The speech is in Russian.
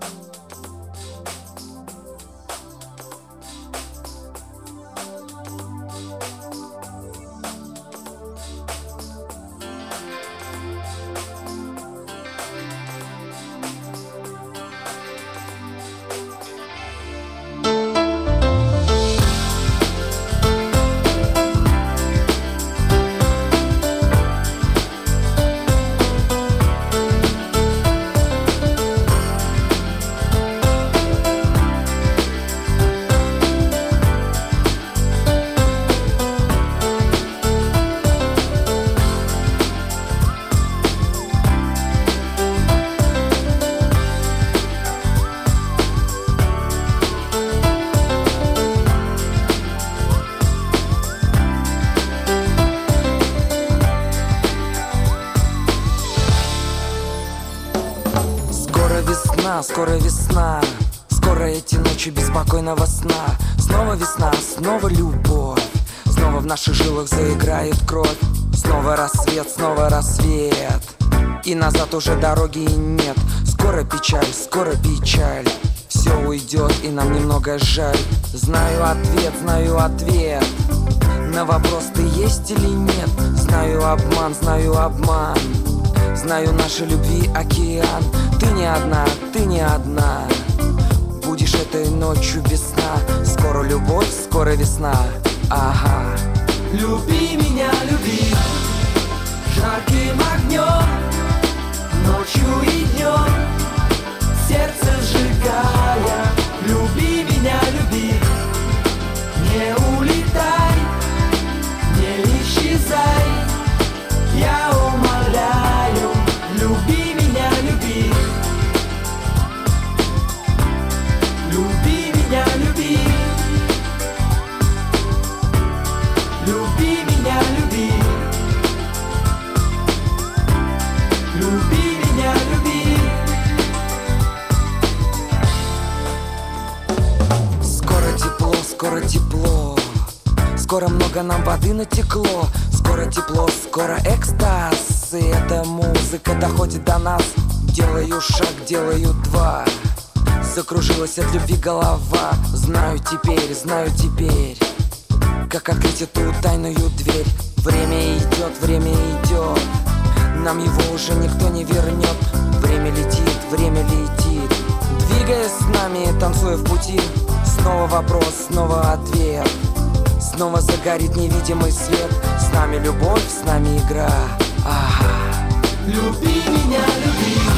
Скоро весна, скоро эти ночи беспокойного сна. Снова весна, снова любовь, снова в наших жилах заиграет кровь. Снова рассвет, и назад уже дороги нет. Скоро печаль, все уйдет и нам немного жаль. Знаю ответ на вопрос, ты есть или нет. Знаю обман, знаю нашей любви океан. Ты не одна, будешь этой ночью весна. Скоро любовь, скоро весна, ага. Люби меня, люби жарким огнем, ночью и днем, сердце сжигая. Люби меня, люби, не улетай, не исчезай, я умоляю. Люби меня, люби, люби меня, люби, люби меня, люби, люби меня, люби. Скоро тепло, скоро много нам воды натекло. Скоро тепло, скоро экстаз, и эта музыка доходит до нас. Делаю шаг, делаю два, закружилась от любви голова. Знаю теперь, как открыть эту тайную дверь. Время идет, нам его уже никто не вернет. Время летит, двигаясь с нами, танцуя в пути. Снова вопрос, снова ответ, снова загорит невидимый свет. С нами любовь, с нами игра, ага. Люби меня, люби